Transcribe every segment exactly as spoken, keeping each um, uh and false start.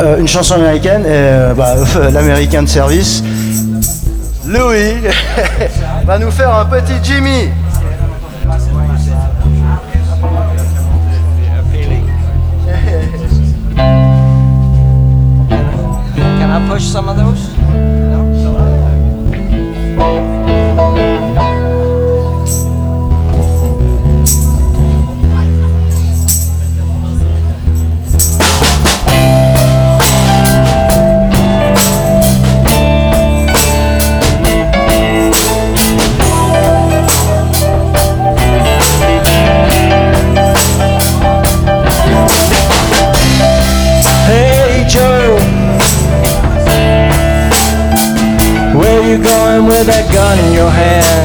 euh, une chanson américaine, et euh, bah, l'américain de service, Louis, va nous faire un petit Jimmy. Can I push some of those? You going with that gun in your hand?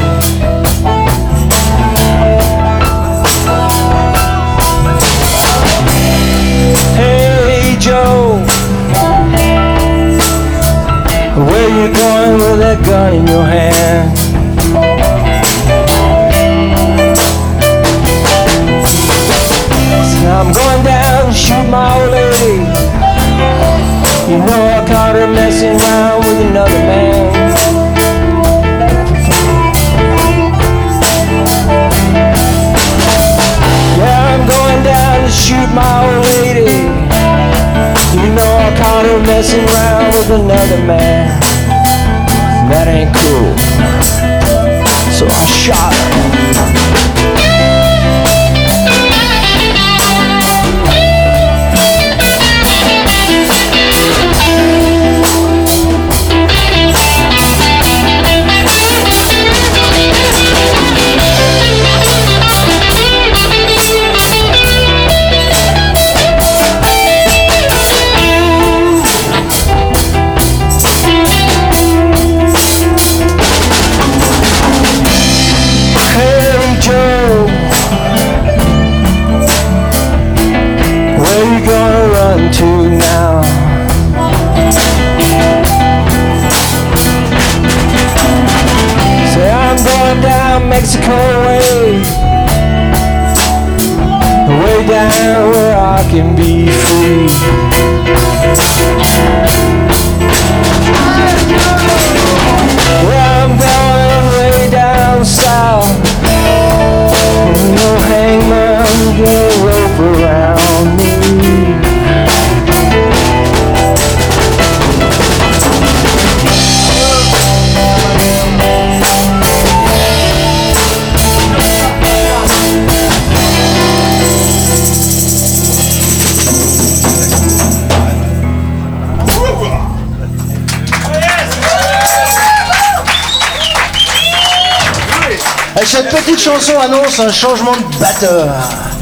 Hey Joe, where you going with that gun in your hand? So I'm going down to shoot my old lady. You know I caught her messing around with another man. Shoot my old lady. You know I caught her messing around with another man. That ain't cool. So I shot her. To now, say I'm going down Mexico way, way down where I can be free. Well, I'm going way down south, no hangman get a rope around me. Et cette petite chanson annonce un changement de batteur.